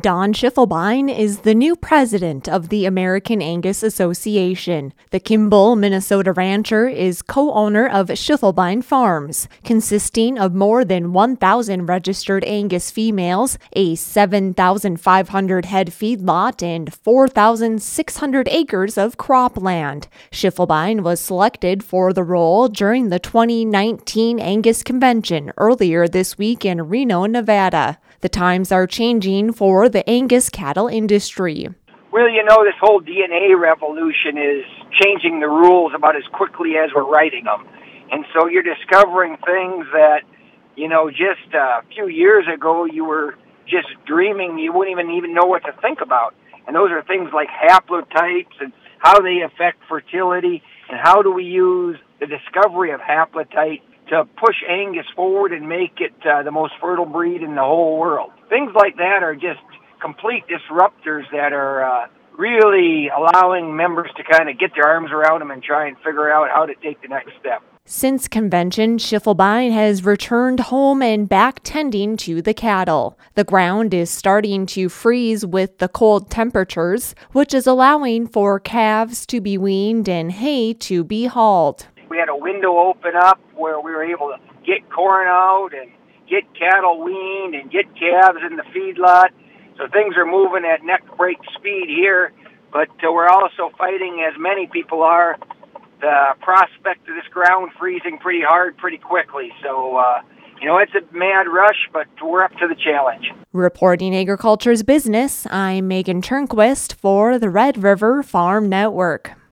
Don Schiffelbein is the new president of the American Angus Association. The Kimball, Minnesota rancher is co-owner of Schiffelbein Farms, consisting of more than 1,000 registered Angus females, a 7,500 head feedlot, and 4,600 acres of cropland. Schiffelbein was selected for the role during the 2019 Angus Convention earlier this week in Reno, Nevada. The times are changing for the Angus cattle industry. Well, this whole DNA revolution is changing the rules about as quickly as we're writing them. And so you're discovering things that, just a few years ago you were just dreaming, you wouldn't even know what to think about. And those are things like haplotypes and how they affect fertility, and how do we use the discovery of haplotype to push Angus forward and make it the most fertile breed in the whole world. Things like that are just complete disruptors that are really allowing members to kind of get their arms around them and try and figure out how to take the next step. Since convention, Schiffelbein has returned home and back tending to the cattle. The ground is starting to freeze with the cold temperatures, which is allowing for calves to be weaned and hay to be hauled. We had a window open up where we were able to get corn out and get cattle weaned and get calves in the feedlot. So things are moving at neck break speed here, but we're also fighting, as many people are, the prospect of this ground freezing pretty hard pretty quickly. So, it's a mad rush, but we're up to the challenge. Reporting Agriculture's Business, I'm Megan Turnquist for the Red River Farm Network.